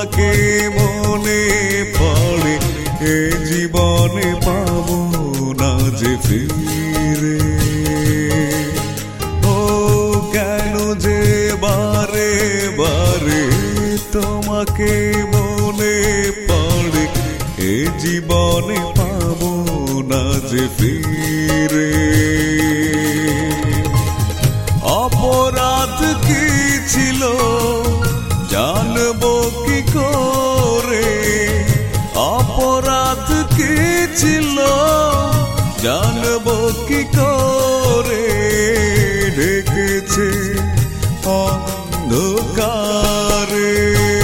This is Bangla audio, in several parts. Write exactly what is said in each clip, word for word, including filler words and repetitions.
তোমাকে মনে পড়ে এ জীবনে পাবো না যে ফিরে। ও কেন যে বারে বারে তোমাকে মনে পড়ে এ জীবনে পাবো না যে ফিরে। অপরাধ কি ছিল জানবো কি করে, অপরাধ কি ছিল জানবো কি করে, ঢেকেছে অন্ধকারে।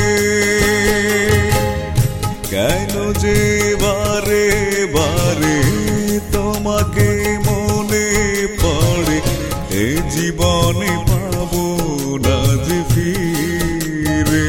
কেন যে বারে বারে তোমাকে মনে পড়ে এ জীবনে পাবো না যে ফিরে।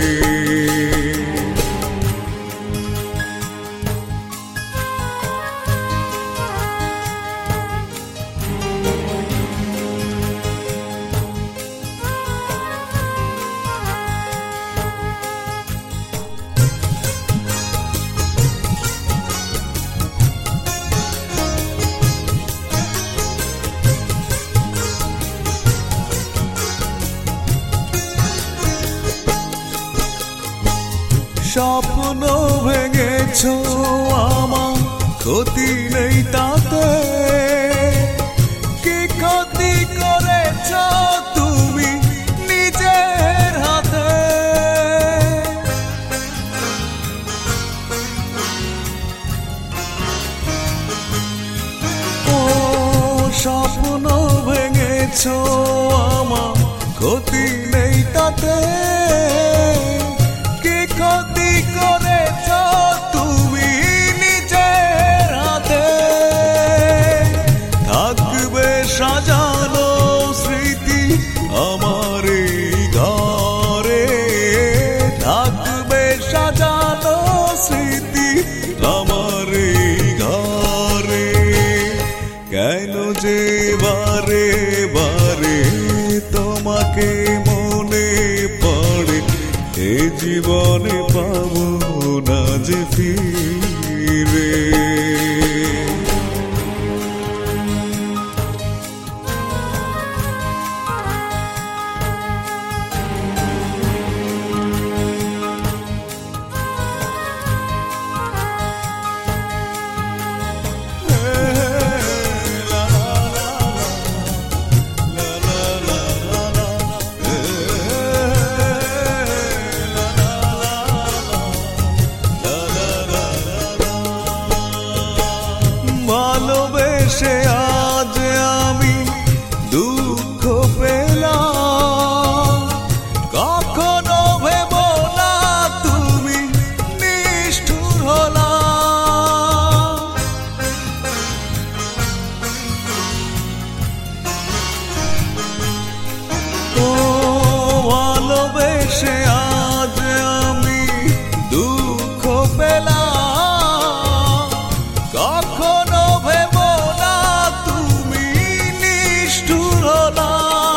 স্বপ্ন ভেঙেছো আমার, ক্ষতি নেই তাতে, কি ক্ষতি করেছ তুমি নিজের হাতে। ও স্বপ্ন ভেঙেছো আমার, ক্ষতি নেই তাতে, ক্ষতি করেছ তুমি নিজের হাতে। থাকবে সাজানো স্মৃতি আমার এই ঘরে, থাকবে সাজানো স্মৃতি আমার এই ঘরে। কেন যে বারে বারে তোমাকে মনে পড়ে এ জীবনে পাবো না যে ফিরে। ভালোবেসে আজ আমি দুঃখ পেলাম, কখনো ভেব না তুমি নিষ্ঠুর হলা। ও ভালোবেসে আজ আমি দুঃখ পেলাম, কখনো ভেব না তুমি নিষ্ঠুর হলা।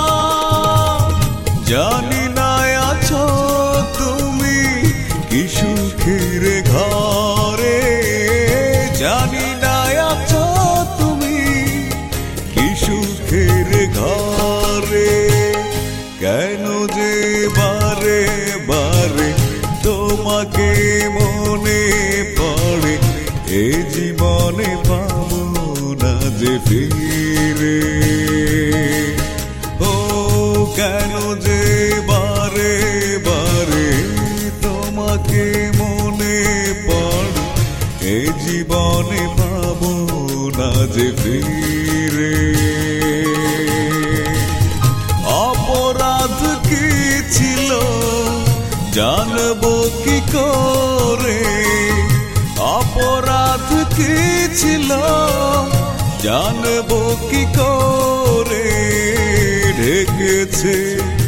জানি না আছো তুমি কি সুখের ঘরে, জানি না আছো তুমি কি সুখের ঘরে। কেন যে বারে বারে তোমাকে মনে পড়ে এ জীবনে পাবো না যে ফিরে। ও কেন যে বারে বারে তোমাকে মনে পড়ে এ জীবনে পাবো না যে ফিরে। অপরাধ কি ছিল জানবো কি করে, অপরাধ কি ছিল জানবো কি করে, ঢেকেছে